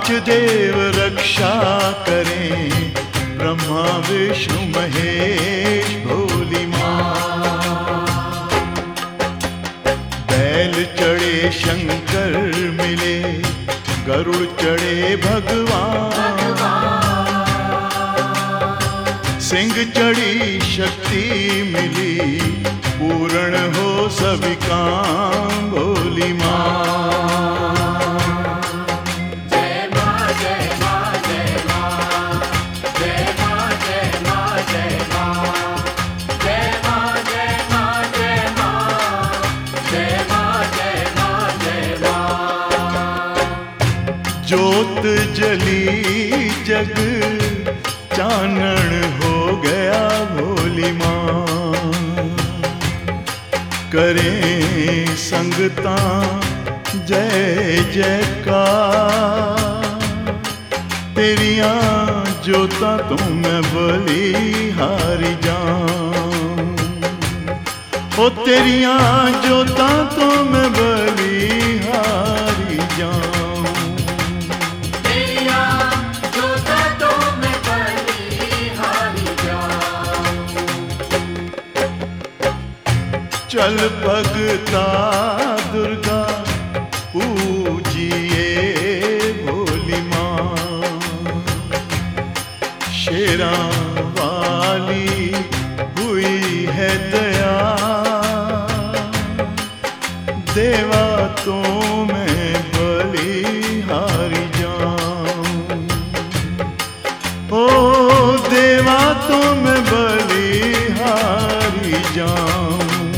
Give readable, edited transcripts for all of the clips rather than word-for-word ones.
पांच देव रक्षा करें, ब्रह्मा विष्णु महेश भोली माँ। बैल चढ़े शंकर मिले, गरुड़ चढ़े भगवान, सिंह चढ़ी शक्ति मिली, पूर्ण हो सभी काम भोली माँ। ज्योत जली जग चानन हो गया भोली माँ। करें संगता जय जयकार, तेरिया ज्योता तो मैं बलिहारी जाऊं। ओ तेरिया ज्योता तो मैं बलिहारी जाऊं। चल भगता दुर्गा पूजिए भोली माँ। शेरा वाली हुई है दया, देवा तो मैं बलिहारी जाऊं। ओ देवा तो मैं बलिहारी जाऊं।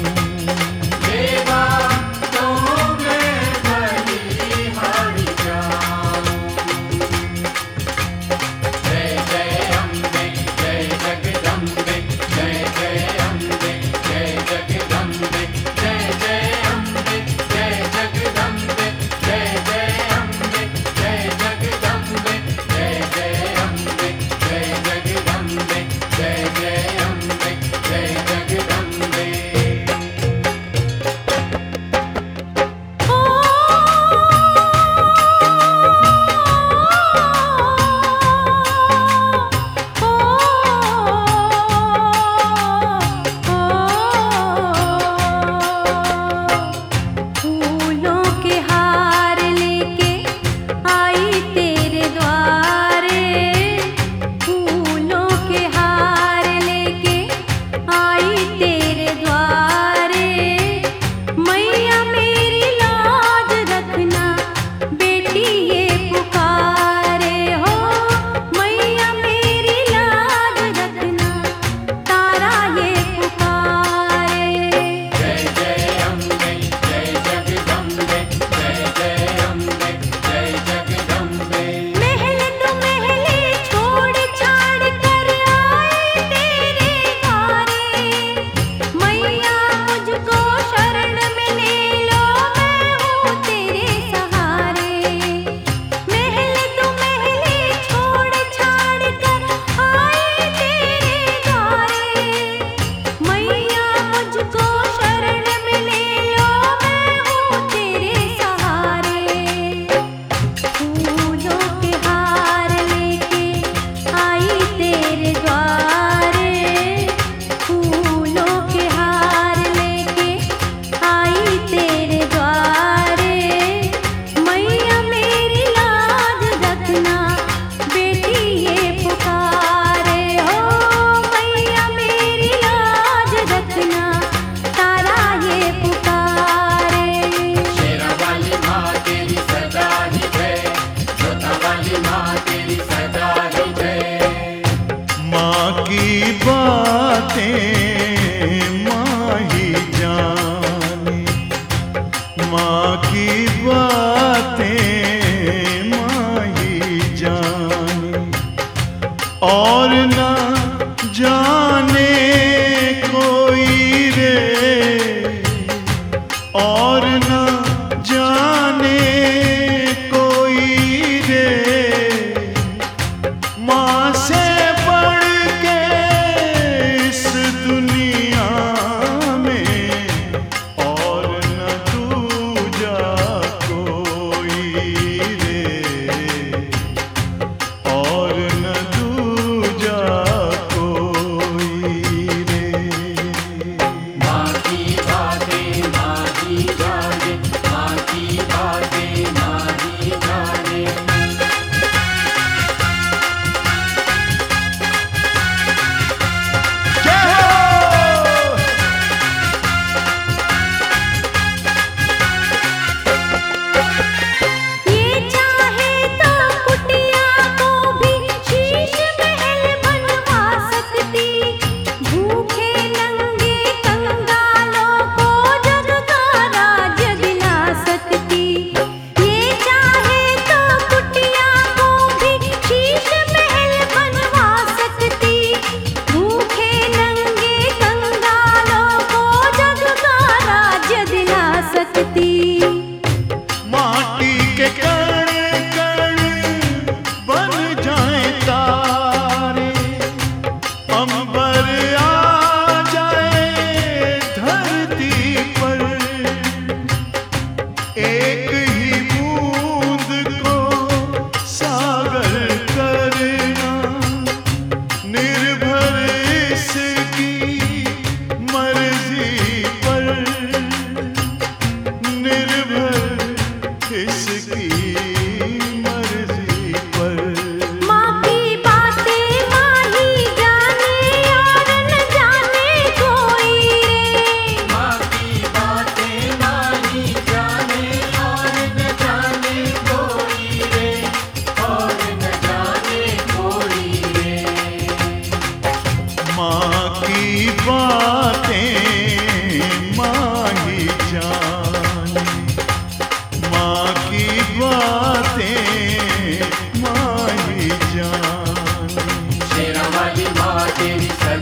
माँ की बातें माही जाने और ना जाने कोई रे, और ना जाने कोई रे, माँ से बढ़ के इस दुनिया में और न दूजा कोई रे।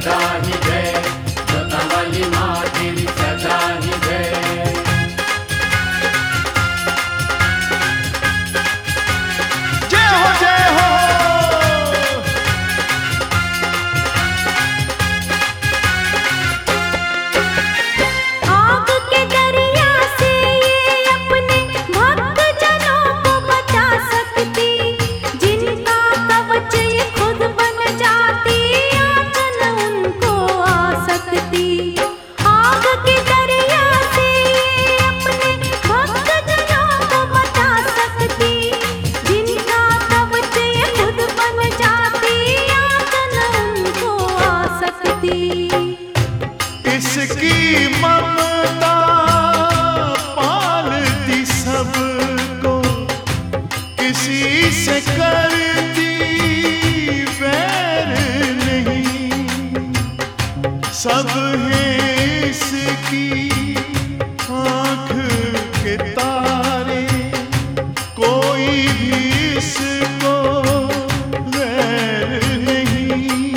सदा ही जय, जोता वाली माँ तेरी सदा ही जय। जय हो जय हो। आग के दरिया से ये अपने भक्त जनों को बचा सकती, जिनका कवच ये खुद बन जाती, आंचल उनको आ सकती। आग के दरिया से ये अपने भक्त जनों को बचा सकती, जिनका कवच ये खुद बन जाती, आंचल उनको आ सकती। इसकी ममता पालती सबको, किसी से करती वैर नहीं। सब हैं इसकी आँख के तारे, कोई भी इसको वैर नहीं।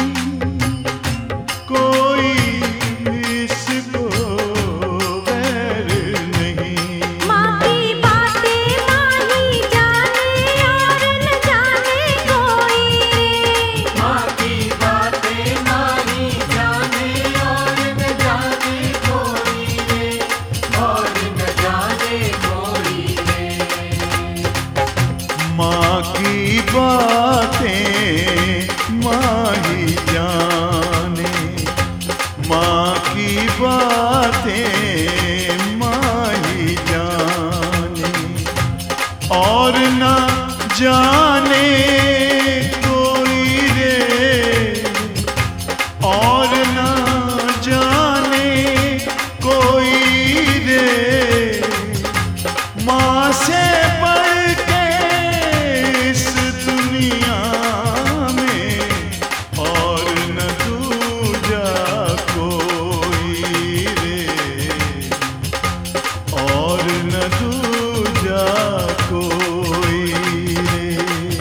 कोई इसको वैर नहीं। माँ की बातें माँ ही जाने और न जाने कोई। माँ की बातें माँ ही जाने और न जाने कोई रे, और न जाने कोई रे। माँ की बातें माँ ही जाने, माँ की बातें माँ ही जाने, और ना जाने कोई रे, और ना जाने कोई रे। माँ से बढ़ के इस दुनिया में और न दूजा कोई रे, और न दूजा कोई रे।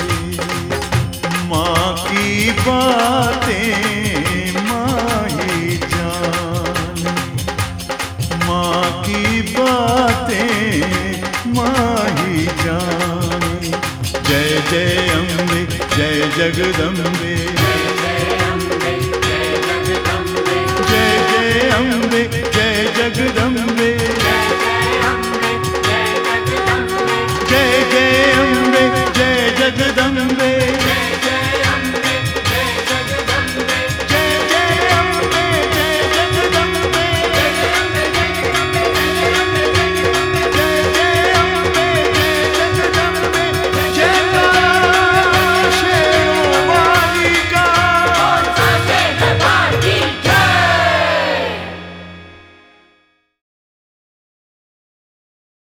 माँ की बातें माँ ही जाने, माँ की बातें माँ ही जाने। जय जय अम्बे जय जगदम्बे, जय जय अम्बे जय जगदम्बे, जय जय अम्बे जय जगदम्बे, जय जय अम्बे जय जगदम्बे, जय जय